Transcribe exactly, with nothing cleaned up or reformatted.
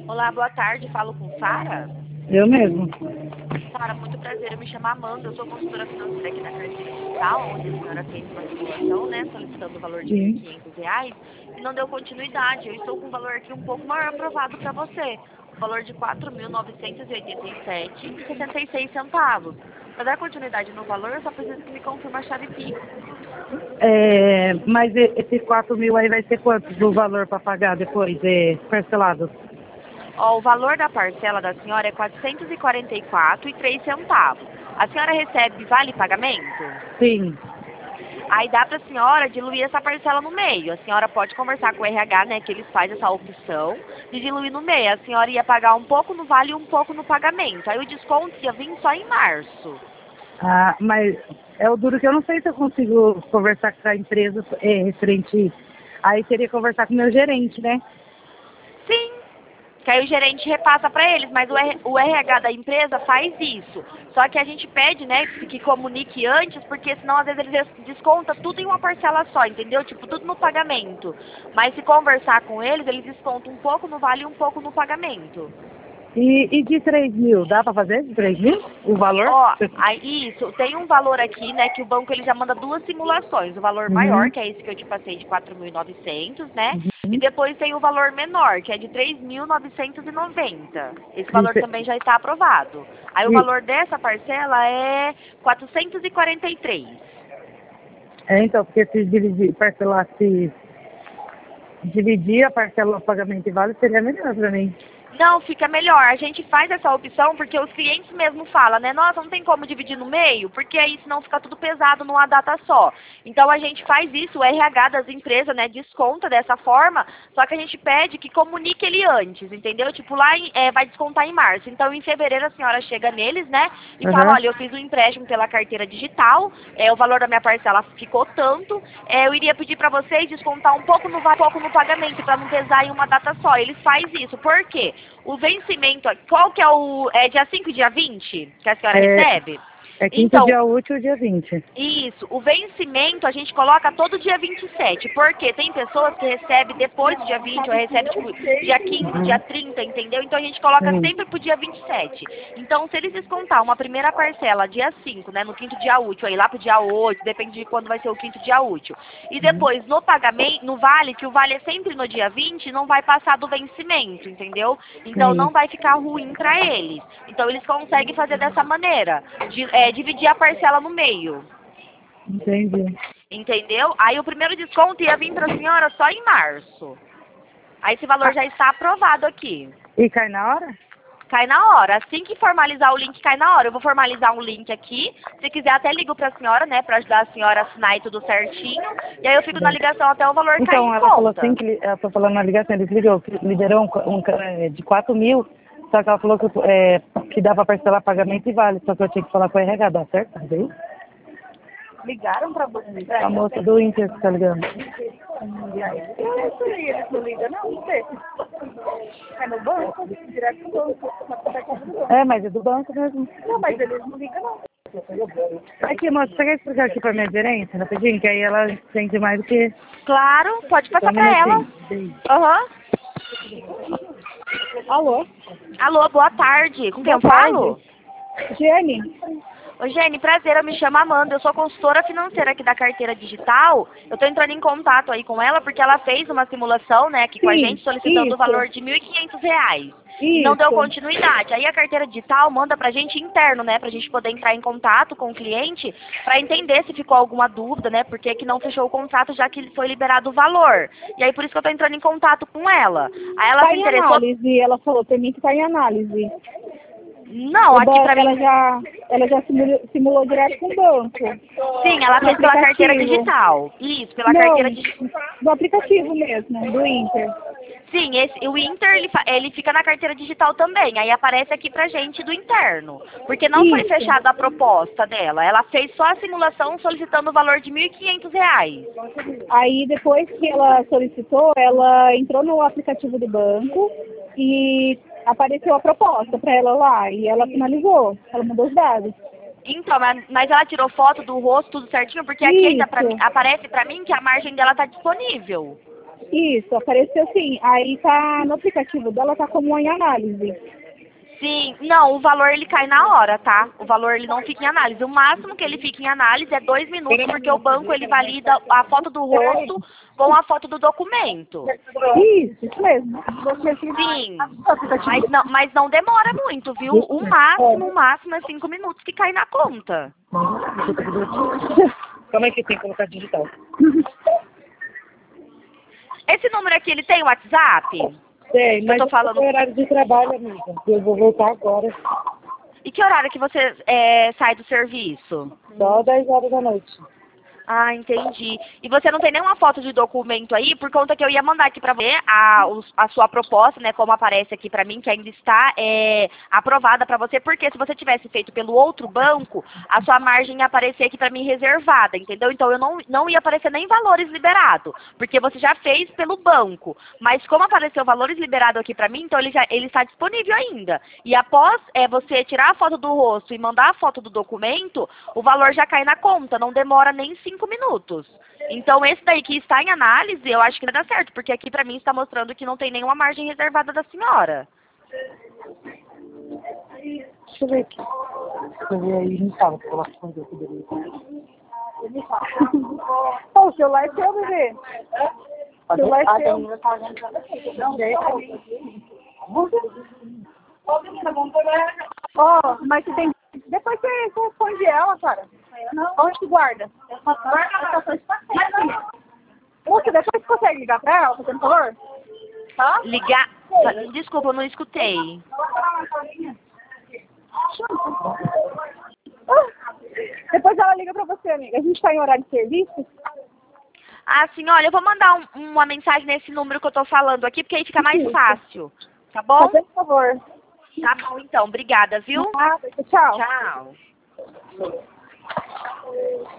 Olá, boa tarde. Falo com Sara. Eu mesmo. Sara, muito prazer. Eu me chamo Amanda. Eu sou consultora financeira aqui da Carteira Digital, onde a senhora fez uma simulação, né, solicitando o valor de mil e quinhentos reais e não deu continuidade. Eu estou com um valor aqui um pouco maior aprovado para você. O valor de quatro mil novecentos e oitenta e sete reais e sessenta e seis centavos. Para dar continuidade no valor, eu só preciso que me confirme a chave Pix. É, mas e- esse quatro mil aí vai ser quanto do valor para pagar depois, é, parcelado? Ó, o valor da parcela da senhora é quatrocentos e quarenta e quatro reais e três centavos. A senhora recebe vale pagamento? Sim. Aí dá para a senhora diluir essa parcela no meio. A senhora pode conversar com o R H, né, que eles fazem essa opção de diluir no meio. A senhora ia pagar um pouco no vale e um pouco no pagamento. Aí o desconto ia vir só em março. Ah, mas é o duro que eu não sei se eu consigo conversar com a empresa é, referente. Aí teria que conversar com o meu gerente, né? Sim, que aí o gerente repassa para eles, mas o, R, o R H da empresa faz isso. Só que a gente pede, né, que comunique antes, porque senão às vezes eles descontam tudo em uma parcela só, entendeu? Tipo, tudo no pagamento. Mas se conversar com eles, eles descontam um pouco no vale e um pouco no pagamento. E, e de três mil, dá para fazer de três mil o valor? Ó, aí isso, tem um valor aqui, né, que o banco ele já manda duas simulações. O valor maior, Uhum. que é esse que eu te passei de quatro mil e novecentos, né? E Uhum. depois tem o valor menor, que é de três mil novecentos e noventa. Esse valor Isso- também já está aprovado. Aí o E, valor dessa parcela é quatrocentos e quarenta e três. é, então, porque se dividir, parcelar, se dividir a parcela do pagamento e vale, seria melhor para mim. Não, fica melhor. A gente faz essa opção porque os clientes mesmo falam, né? Nossa, não tem como dividir no meio, porque aí senão fica tudo pesado numa data só. Então a gente faz isso, o R H das empresas, né, desconta dessa forma, só que a gente pede que comunique ele antes, entendeu? Tipo, lá em, é, vai descontar em março. Então em fevereiro a senhora chega neles, né, e fala, Aham. olha, eu fiz um empréstimo pela carteira digital, é, o valor da minha parcela ficou tanto, é, eu iria pedir para vocês descontar um pouco no, um pouco no pagamento, para não pesar em uma data só. Eles fazem isso. Por quê? O vencimento, qual que é o... É dia cinco e dia vinte que a senhora É, recebe? é quinto Então, dia útil, dia vinte. isso, o vencimento a gente coloca todo dia vinte e sete, porque tem pessoas que recebem depois do dia vinte, ou recebe tipo dia quinze, dia Uhum. trinta, entendeu? Então a gente coloca Sim. sempre pro dia vinte e sete. Então se eles descontar uma primeira parcela dia cinco, né, no quinto dia útil, aí lá pro dia oito, depende de quando vai ser o quinto dia útil. E Uhum. depois no pagamento, no vale, que o vale é sempre no dia vinte, não vai passar do vencimento, entendeu? Então Sim. não vai ficar ruim para eles. Então eles conseguem fazer dessa maneira, de, é, dividir a parcela no meio. Entendi. Entendeu? Aí o primeiro desconto ia vir para a senhora só em março. Aí esse valor Ah, já está aprovado aqui. e cai na hora? Cai na hora. Assim que formalizar o link, cai na hora. Eu vou formalizar um link aqui. Se quiser, até ligo para a senhora, né? Para ajudar a senhora a assinar e tudo certinho. E aí eu fico na ligação até o valor cair Então, em ela falou assim conta. que li- ela tô falando na ligação, eles ligou, que liberou um, ca- um ca- é, de quatro mil, só que ela falou que, é, que dá para parcelar pagamento e vale, só que eu tinha que falar com a R H, dá certo? Tá bem? Ligaram para você? A moça do Inter que tá ligando. Não, isso aí, eles não ligam, não, não sei. É no banco, direto no banco. É, mas é do banco mesmo. Não, mas eles não ligam, não. Aqui, moça, você quer explicar aqui pra minha gerência, rapidinho, que aí ela entende mais do que... Claro, pode Só passar um para ela. minutinho. Beijo. Aham. Alô? Alô, boa tarde. Com quem eu Boa tarde. falo? Jenny? Ô, Jenny, prazer, eu me chamo Amanda, eu sou consultora financeira aqui da Carteira Digital. Eu estou entrando em contato aí com ela porque ela fez uma simulação, né, aqui com a Sim, gente, solicitando o isso. valor de mil e quinhentos reais. E não deu Isso. continuidade. Aí a Carteira Digital manda pra gente interno, né, pra gente poder entrar em contato com o cliente para entender se ficou alguma dúvida, né, porque que não fechou o contrato já que foi liberado o valor. E aí por isso que eu estou entrando em contato com ela. Aí ela Tá se em interessou... análise, ela falou pra mim que tá em análise. Não, O aqui ban- pra ela mim... já, ela já simulou, simulou direto com o banco. Sim, ela No fez pela Carteira aplicativo. Digital. Isso, pela Não, Carteira Digital. do aplicativo mesmo, do Inter. Sim, esse, o Inter, ele, fa- ele fica na carteira digital também, aí aparece aqui pra gente do interno, porque não foi Isso. fechada a proposta dela, ela fez só a simulação solicitando o valor de mil e quinhentos reais. Aí depois que ela solicitou, ela entrou no aplicativo do banco e apareceu a proposta para ela lá e ela finalizou, ela mandou os dados. Então, mas, mas ela tirou foto do rosto, tudo certinho, porque aqui ainda pra, Isso. mim- aparece pra mim que a margem dela tá disponível. Isso, apareceu sim. Aí tá no aplicativo dela, tá como em análise. Sim, não, o valor ele cai na hora, tá? O valor ele não fica em análise. O máximo que ele fica em análise é dois minutos, porque o banco ele valida a foto do rosto com a foto do documento. Isso, isso mesmo. Você Sim, mas não, mas não demora muito, viu? O máximo, o máximo é cinco minutos que cai na conta. Como é que tem que colocar digital? Esse número aqui, ele tem WhatsApp? Tem, mas eu tô falando... é horário de trabalho, amiga. Eu vou voltar agora. E que horário que você é, sai do serviço? Só dez horas da noite. Ah, entendi. E você não tem nenhuma foto de documento aí, por conta que eu ia mandar aqui pra você a, a sua proposta, né, como aparece aqui pra mim, que ainda está é, aprovada pra você, porque se você tivesse feito pelo outro banco, a sua margem ia aparecer aqui pra mim reservada, entendeu? Então eu não, não ia aparecer nem valores liberados, porque você já fez pelo banco. Mas como apareceu valores liberados aqui pra mim, então ele, já, ele está disponível ainda. E após é, você tirar a foto do rosto e mandar a foto do documento, o valor já cai na conta, não demora nem cinco minutos. Então esse daí que está em análise, eu acho que não dá certo, porque aqui pra mim está mostrando que não tem nenhuma margem reservada da senhora. Deixa eu ver aqui. Deixa eu ver aí no sábado, que eu acho que eu poderia. Pô, o celular é seu, bebê. O celular é seu. Ó, mas você tem... Depois você, você responde ela, cara. Não. Onde que guarda? Guarda na Moça, depois você consegue ligar pra ela, fazendo favor? Tá? Ligar... Desculpa, eu não escutei. Depois ela liga pra você, amiga. A gente tá em horário de serviço. Ah, sim, olha, eu vou mandar um, uma mensagem nesse número que eu tô falando aqui, porque aí fica mais Isso. fácil. Tá bom? Fazendo favor. Tá bom, então. Obrigada, viu? Ah, tchau. Tchau.